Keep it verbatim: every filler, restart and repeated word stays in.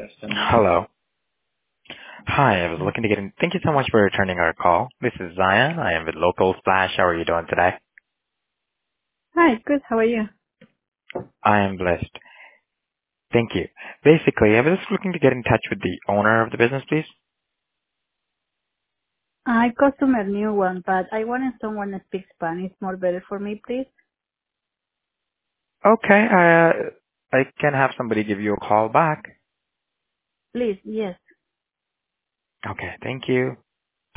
Hello. Hi, I was looking to get in. Thank you so much for returning our call. This is Zion. I am with Local Splash. How are you doing today? Hi, good. How are you? I am blessed. Thank you. Basically, I was just looking to get in touch with the owner of the business, please. I customer new one, but I wanted someone that speaks Spanish more better for me, please. Okay, uh, I can have somebody give you a call back. Please, yes. Okay, thank you.